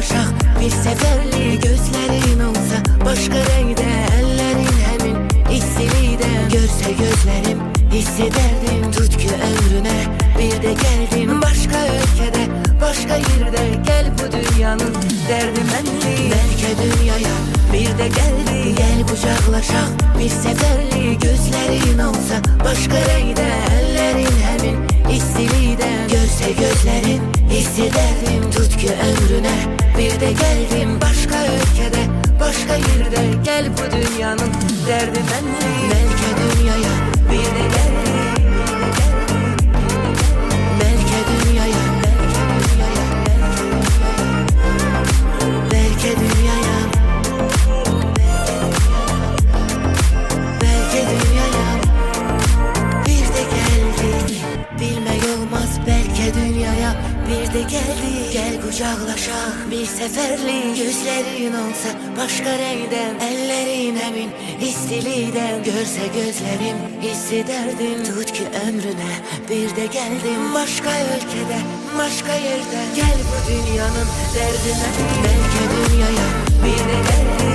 kucaklaşak bir seferlik. Gözlerin olsa başka renkte, ellerin hemin hissiliydi. Görse gözlerim hissederdim tutku ömrüne. Bir de geldim başka ülkede, başka yerde. Gel bu dünyanın derdi menli. Belki dünyaya bir de geldi. Gel kucaklaşak bir seferlik. Gözlerin olsa başka renkte, ellerin hemin hissiliydi. Görse gözlerin hissederdim tutku ömrüne. Bir de geldim başka ülkede, başka yerde. Gel bu dünyanın derdi menli. Belki dünyaya bir de geldi. Belki dünyaya, belki dünyaya, belki dünyaya bir de geldi. Bilmek olmaz, belki dünyaya bir de geldi. Gel kucaklaşak bir seferlik. Gözlerin olsa başka renkten, ellerin emin hissiliden. Görse gözlerim hissederdim tutku ömrüne. Bir de geldim başka ülkede, başka yerde. Gel bu dünyanın derdine. Belki dünyaya bir de geldi.